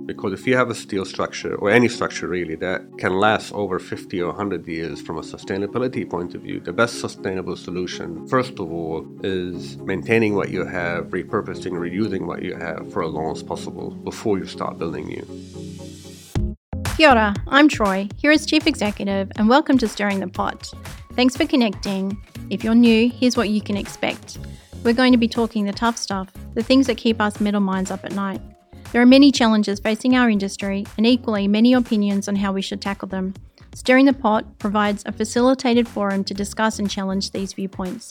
Because if you have a steel structure, or any structure really, that can last over 50 or 100 years from a sustainability point of view, the best sustainable solution, first of all, is maintaining what you have, repurposing, reusing what you have for as long as possible before you start building new. Kia ora, I'm Troy, here as Chief Executive, and welcome to Stirring the Pot. Thanks for connecting. If you're new, here's what you can expect. We're going to be talking the tough stuff, the things that keep us middle minds up at night. There are many challenges facing our industry and equally many opinions on how we should tackle them. Stirring the Pot provides a facilitated forum to discuss and challenge these viewpoints.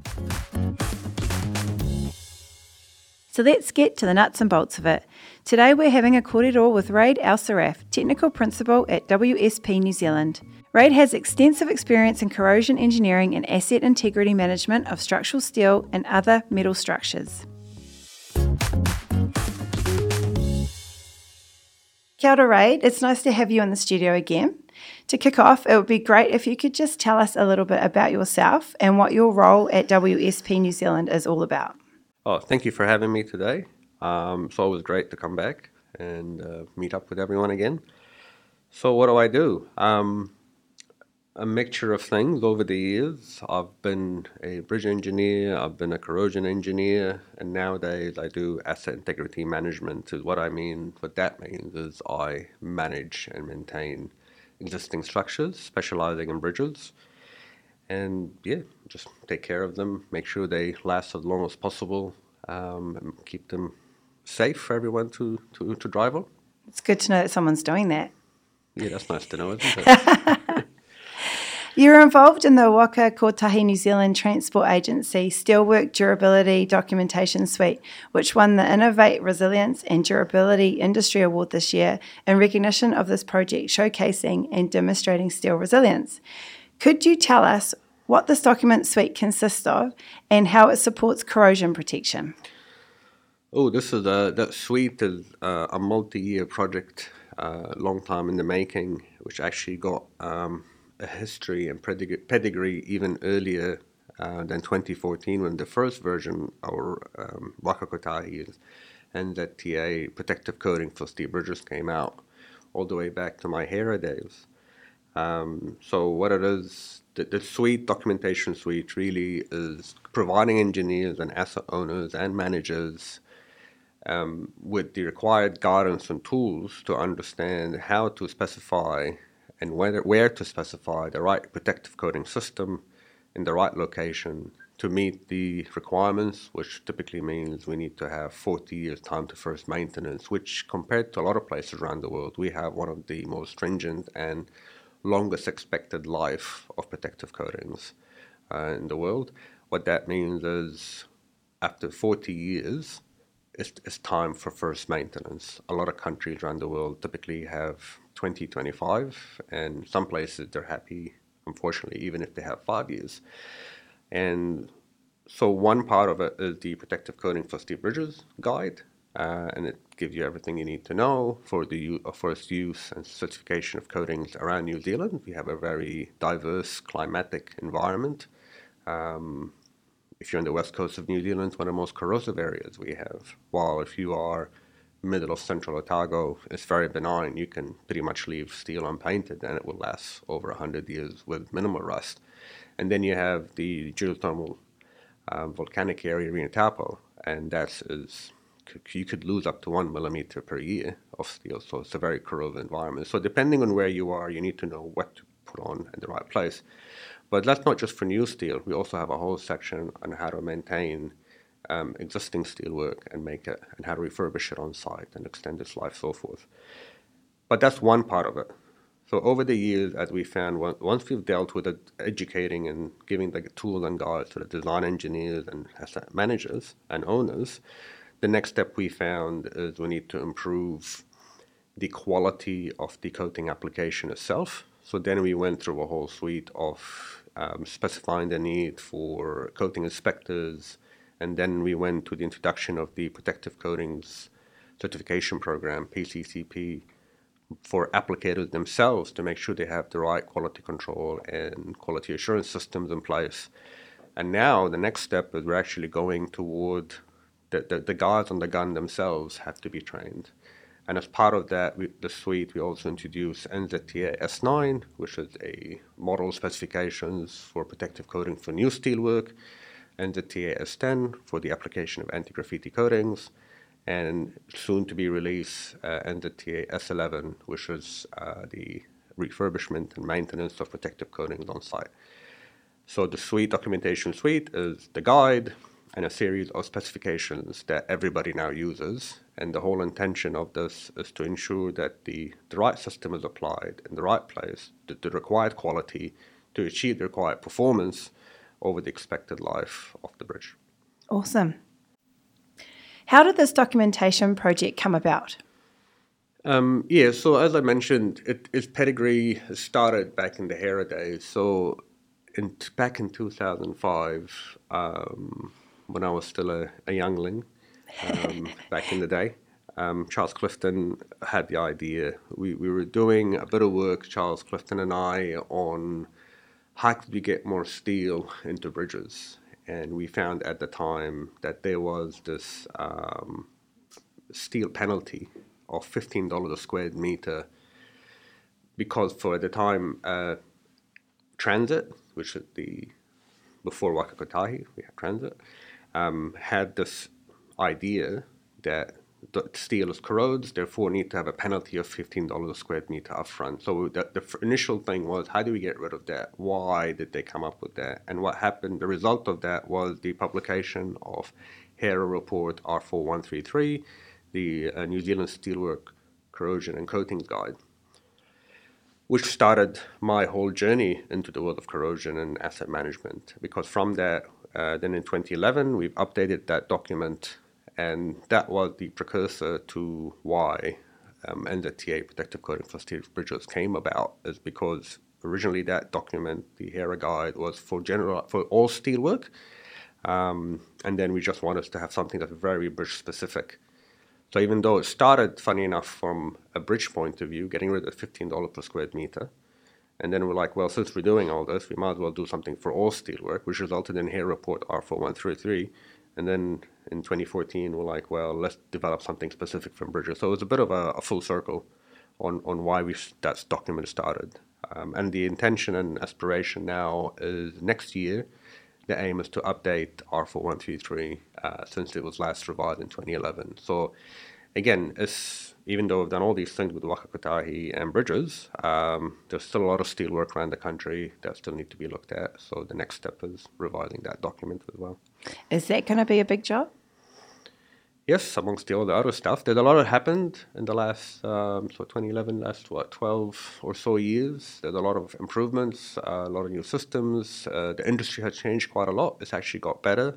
So let's get to the nuts and bolts of it. Today we're having a kōrero with Raid Al-Saraf, Technical Principal at WSP New Zealand. Raid has extensive experience in corrosion engineering and asset integrity management of structural steel and other metal structures. Kia ora, Raid. It's nice to have you in the studio again. To kick off, it would be great if you could just tell us a little bit about yourself and what your role at WSP New Zealand is all about. Oh, thank you for having me today. It's always great to come back and meet up with everyone again. So what do? A mixture of things over the years. I've been a bridge engineer, I've been a corrosion engineer, and nowadays I do asset integrity management. Is what I mean. What that means is I manage and maintain existing structures, specializing in bridges, and just take care of them, make sure they last as long as possible, and keep them safe for everyone to drive on. It's good to know that someone's doing that. Yeah, that's nice to know, isn't it? You're involved in the Waka Kotahi New Zealand Transport Agency Steelwork Durability Documentation Suite, which won the Innovate Resilience and Durability Industry Award this year in recognition of this project showcasing and demonstrating steel resilience. Could you tell us what this document suite consists of and how it supports corrosion protection? Oh, that suite is a multi-year project, long time in the making, which actually got a history and pedigree even earlier than 2014 when the first version, our Waka Kotahi and NZTA protective coating for steel bridges came out, all the way back to my hero days. So what it is, the suite, documentation suite, really is providing engineers and asset owners and managers with the required guidance and tools to understand how to specify and where to specify the right protective coating system in the right location to meet the requirements, which typically means we need to have 40 years time to first maintenance, which compared to a lot of places around the world, we have one of the most stringent and longest expected life of protective coatings in the world. What that means is after 40 years, it's time for first maintenance. A lot of countries around the world typically have 2025, and some places they're happy, unfortunately, even if they have 5 years. And so one part of it is the protective coating for steel bridges guide, and it gives you everything you need to know for the first use and certification of coatings around New Zealand. We have a very diverse climatic environment. If you're on the west coast of New Zealand, it's one of the most corrosive areas we have. While if you are middle of central Otago, it's very benign. You can pretty much leave steel unpainted and it will last over 100 years with minimal rust. And then you have the geothermal volcanic area in Taupo, and you could lose up to 1 millimeter per year of steel. So it's a very corrosive environment. So depending on where you are, you need to know what to put on in the right place. But that's not just for new steel. We also have a whole section on how to maintain existing steelwork and make it, and how to refurbish it on site and extend its life, so forth. But that's one part of it. So over the years, as we found, once we've dealt with educating and giving the tools and guides to the design engineers and asset managers and owners, the next step we found is we need to improve the quality of the coating application itself. So then we went through a whole suite of specifying the need for coating inspectors, and then we went to the introduction of the Protective Coatings Certification Program, PCCP, for applicators themselves to make sure they have the right quality control and quality assurance systems in place. And now the next step is we're actually going toward the guys on the gun themselves have to be trained. And as part of that, the suite, we also introduced NZTA S9, which is a model specifications for protective coating for new steelwork, NZTA S10 for the application of anti-graffiti coatings, and soon to be released NZTA S11, which is the refurbishment and maintenance of protective coatings on site. So the suite, documentation suite, is the guide and a series of specifications that everybody now uses. And the whole intention of this is to ensure that the right system is applied in the right place, the required quality to achieve the required performance over the expected life of the bridge. Awesome. How did this documentation project come about? So as I mentioned, its pedigree started back in the Hera days. So back in 2005, when I was still a youngling, back in the day, Charles Clifton had the idea. We were doing a bit of work, Charles Clifton and I, on how could we get more steel into bridges. And we found at the time that there was this steel penalty of $15 a square meter, because for the time Transit, which is before Waka Kotahi, we had Transit, had this idea that the steel is corrodes, therefore need to have a penalty of $15 a square meter upfront. So the initial thing was, how do we get rid of that? Why did they come up with that? And what happened, the result of that was the publication of HERA Report R4133, the New Zealand Steelwork Corrosion and Coatings Guide, which started my whole journey into the world of corrosion and asset management. Because from that, then in 2011, we've updated that document, and that was the precursor to why NZTA Protective Coating for Steel Bridges came about, is because originally that document, the HERA guide, was for all steelwork, and then we just wanted to have something that's very bridge specific. So even though it started, funny enough, from a bridge point of view, getting rid of $15 per square meter, and then we're like, well, since we're doing all this, we might as well do something for all steelwork, which resulted in HERA Report R4133. And then in 2014, we're like, well, let's develop something specific for bridges. So it was a bit of a full circle on why that document started. And the intention and aspiration now is next year, the aim is to update R4133 since it was last revised in 2011. So again, even though we've done all these things with Waka Kotahi and bridges, there's still a lot of steel work around the country that still need to be looked at. So the next step is revising that document as well. Is that going to be a big job? Yes, amongst all the other stuff. There's a lot that happened in the last, 2011, last 12 or so years. There's a lot of improvements, a lot of new systems. The industry has changed quite a lot. It's actually got better.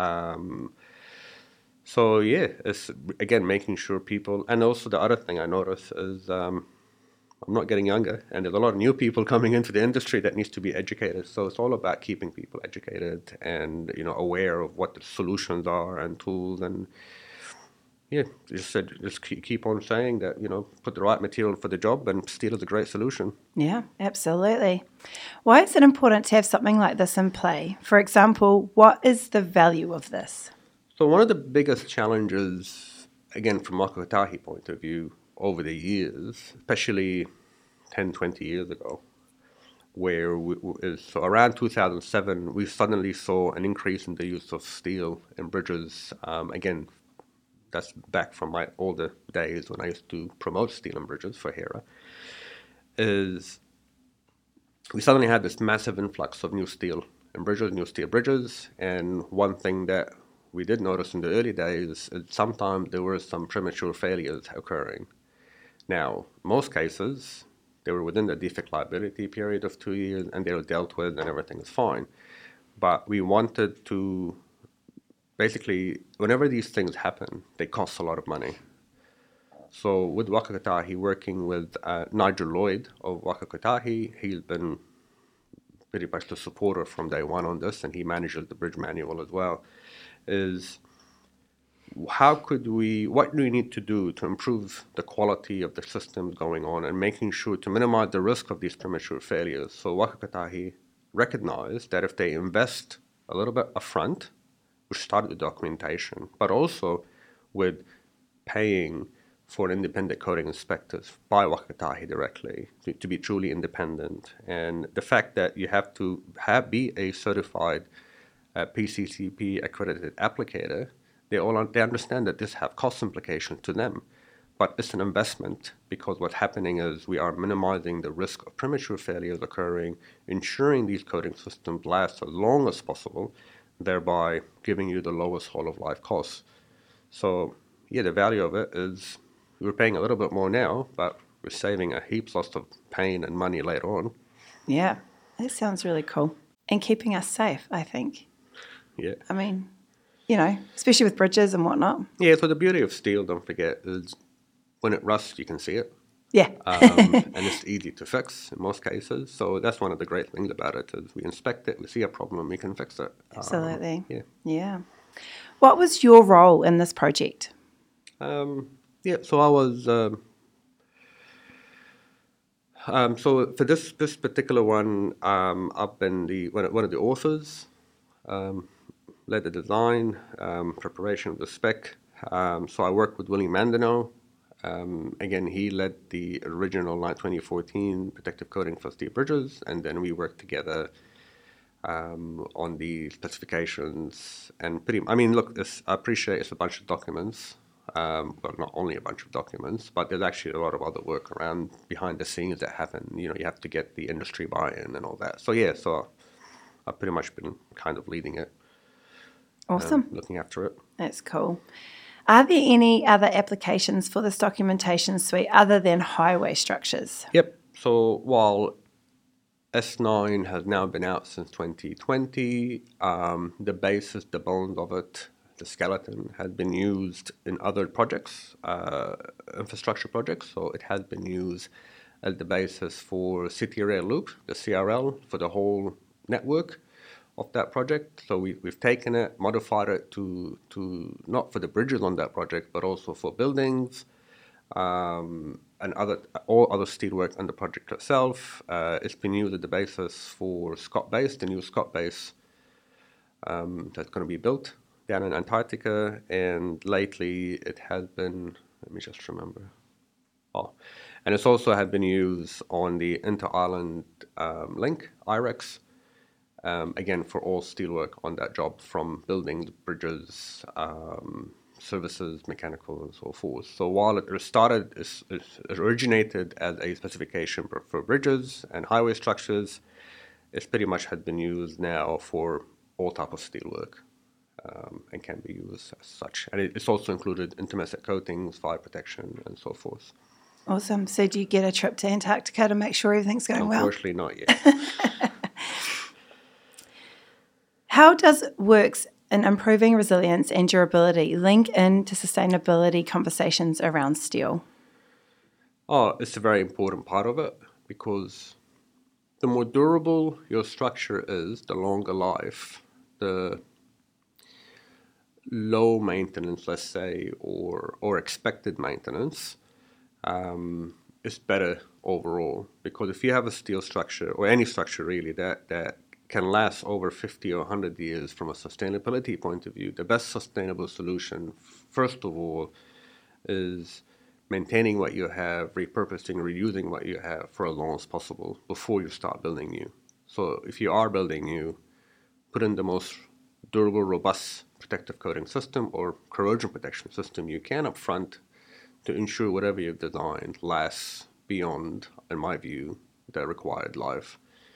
So yeah, it's again making sure people, and also the other thing I notice is I'm not getting younger, and there's a lot of new people coming into the industry that needs to be educated. So it's all about keeping people educated and aware of what the solutions are and tools, and yeah, just keep on saying that put the right material for the job, and steel is a great solution. Yeah, absolutely. Why is it important to have something like this in play? For example, what is the value of this? So one of the biggest challenges, again, from Waka Kotahi point of view, over the years, especially 10, 20 years ago, where so around 2007, we suddenly saw an increase in the use of steel in bridges. Again, that's back from my older days when I used to promote steel in bridges for HERA, is we suddenly had this massive influx of new steel in bridges, new steel bridges, and one thing that we did notice in the early days is sometimes there were some premature failures occurring. Now, most cases, they were within the defect liability period of 2 years, and they were dealt with and everything is fine. But we wanted to, basically, whenever these things happen, they cost a lot of money. So with Waka Kotahi, working with Nigel Lloyd of Waka Kotahi, he's been pretty much the supporter from day one on this, and he manages the bridge manual as well, is what do we need to do to improve the quality of the systems going on and making sure to minimize the risk of these premature failures. So Waka Kotahi recognized that if they invest a little bit upfront, which started with documentation, but also with paying for an independent coating inspectors by Waka Kotahi directly to be truly independent. And the fact that you have to be a certified PCCP accredited applicator, they understand that this have cost implications to them. But it's an investment because what's happening is we are minimizing the risk of premature failures occurring, ensuring these coating systems last as long as possible, thereby giving you the lowest whole of life costs. So, yeah, the value of it is we're paying a little bit more now, but we're saving a heaps lots of pain and money later on. Yeah, that sounds really cool. And keeping us safe, I think. Yeah. I mean, especially with bridges and whatnot. Yeah, so the beauty of steel, don't forget, is when it rusts, you can see it. Yeah. And it's easy to fix in most cases. So that's one of the great things about it is we inspect it, we see a problem, we can fix it. Absolutely. Yeah. What was your role in this project? So I was... so for this particular one, I've been one of the authors, led the design, preparation of the spec. So I worked with Willie Mandino. Again, he led the original 2014 protective coating for steel bridges, and then we worked together on the specifications. And I appreciate it's a bunch of documents. Well, not only a bunch of documents, but there's actually a lot of other work around behind the scenes that happen. You have to get the industry buy-in and all that. So I've pretty much been kind of leading it. Awesome. Looking after it. That's cool. Are there any other applications for this documentation suite other than highway structures? Yep. So while S9 has now been out since 2020, the basis, the bones of it, the skeleton has been used in other projects, infrastructure projects. So it has been used as the basis for City Rail Loop, the CRL, for the whole network of that project. So we've taken it, modified it to not for the bridges on that project, but also for buildings and all other steelwork on the project itself. It's been used as the basis for Scott Base, the new Scott Base that's going to be built down in Antarctica. And lately it has been, let me just remember. And it's also had been used on the Inter-Island Link, IREX, again, for all steelwork on that job, from buildings, bridges, services, mechanical, and so forth. So while it originated as a specification for bridges and highway structures, it's pretty much had been used now for all type of steelwork and can be used as such. And it's also included intermediate coatings, fire protection, and so forth. Awesome. So do you get a trip to Antarctica to make sure everything's going well? Unfortunately, not yet. How does works in improving resilience and durability link into sustainability conversations around steel? It's a very important part of it, because the more durable your structure is, the longer life, the low maintenance, let's say, or expected maintenance, is better overall. Because if you have a steel structure, or any structure really, that can last over 50 or 100 years from a sustainability point of view, the best sustainable solution, first of all, is maintaining what you have, repurposing, reusing what you have for as long as possible before you start building new. So if you are building new, put in the most durable, robust protective coating system or corrosion protection system you can up front to ensure whatever you've designed lasts beyond, in my view, the required life.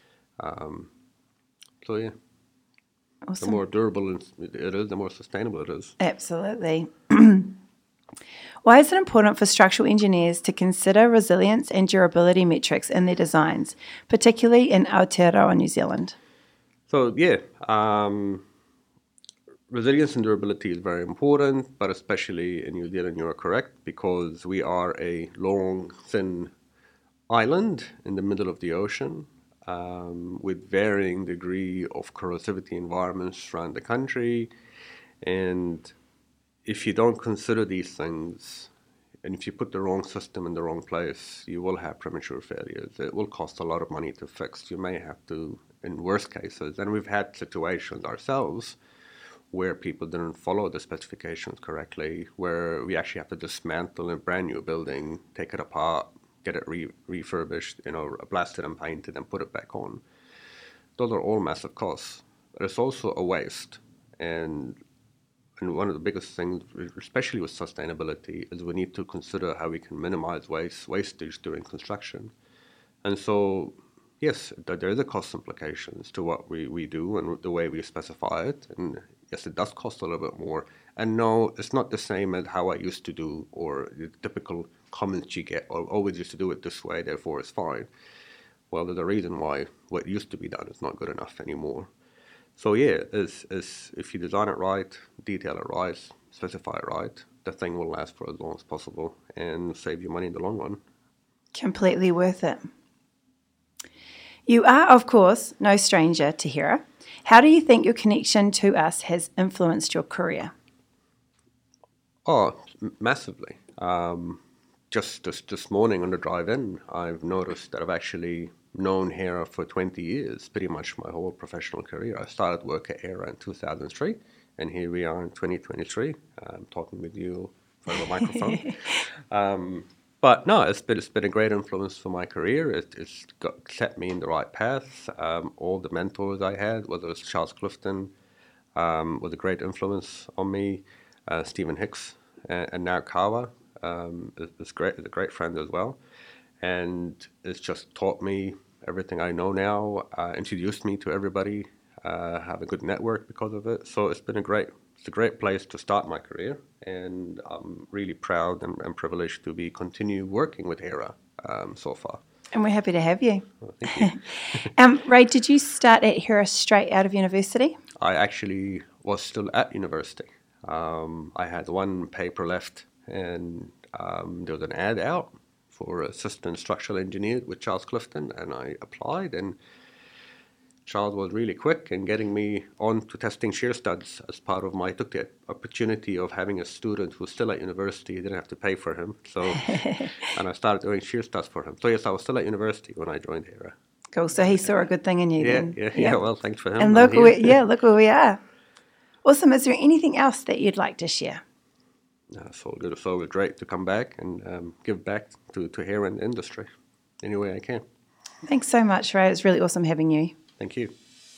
So yeah, Awesome. The more durable it is, the more sustainable it is. Absolutely. Why is it important for structural engineers to consider resilience and durability metrics in their designs, particularly in Aotearoa, New Zealand? So yeah, resilience and durability is very important, but especially in New Zealand, you are correct, because we are a long, thin island in the middle of the ocean, with varying degree of corrosivity environments around the country. And if you don't consider these things, and if you put the wrong system in the wrong place, you will have premature failures. It will cost a lot of money to fix. You may have to, in worst cases, and we've had situations ourselves where people didn't follow the specifications correctly, where we actually have to dismantle a brand new building, take it apart, get it refurbished, blasted and painted and put it back on. Those are all massive costs. But it's also a waste. And one of the biggest things, especially with sustainability, is we need to consider how we can minimize wastage during construction. And so, yes, there is a cost implications to what we do and the way we specify it. And yes, it does cost a little bit more. And no, it's not the same as how I used to do, or the typical comments you get, or always used to do it this way, therefore it's fine. Well, there's a reason why what used to be done is not good enough anymore. So yeah, if you design it right, detail it right, specify it right, the thing will last for as long as possible and save you money in the long run. Completely worth it. You are, of course, no stranger to Hera. How do you think your connection to us has influenced your career? Oh, massively. Just this morning on the drive in, I've noticed that I've actually known Hera for 20 years, pretty much my whole professional career. I started work at Hera in 2003, and here we are in 2023. I'm talking with you in front of a microphone. But no, it's been a great influence for my career. It's set me in the right path. All the mentors I had, whether it's Charles Clifton, was a great influence on me. Stephen Hicks and now Kawa is great. Is a great friend as well, and it's just taught me everything I know now. Introduced me to everybody. Have a good network because of it. So it's a great place to start my career, and I'm really proud and privileged to continue working with Hera so far. And we're happy to have you. Well, thank you. Ray, did you start at Hera straight out of university? I actually was still at university. I had one paper left, and there was an ad out for assistant structural engineer with Charles Clifton, and I applied, and Charles was really quick in getting me on to testing shear studs as part of I took the opportunity of having a student who's still at university, didn't have to pay for him, so, and I started doing shear studs for him. So yes, I was still at university when I joined Hera. Cool, so he saw a good thing in you then. Yeah, well, thanks for him. And look where we are. Awesome, is there anything else that you'd like to share? No, it's all good. It's always great to come back and give back to Hera and the industry any way I can. Thanks so much, Ray. It's really awesome having you. Thank you.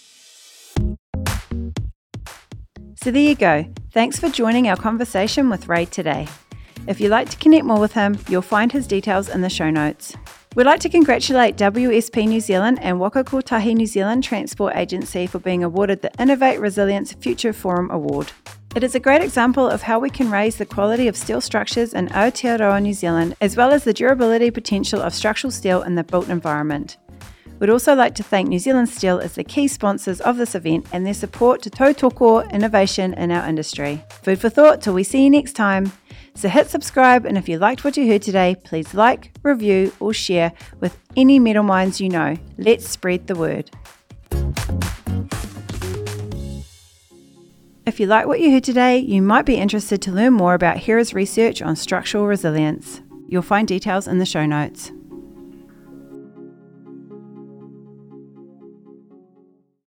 So there you go. Thanks for joining our conversation with Ray today. If you'd like to connect more with him, you'll find his details in the show notes. We'd like to congratulate WSP New Zealand and Waka Kotahi New Zealand Transport Agency for being awarded the Innovate Resilience Future Forum Award. It is a great example of how we can raise the quality of steel structures in Aotearoa, New Zealand, as well as the durability potential of structural steel in the built environment. We'd also like to thank New Zealand Steel as the key sponsors of this event and their support to tautoko innovation in our industry. Food for thought till we see you next time. So hit subscribe, and if you liked what you heard today, please like, review or share with any metal minds you know. Let's spread the word. If you like what you heard today, you might be interested to learn more about Hera's research on structural resilience. You'll find details in the show notes.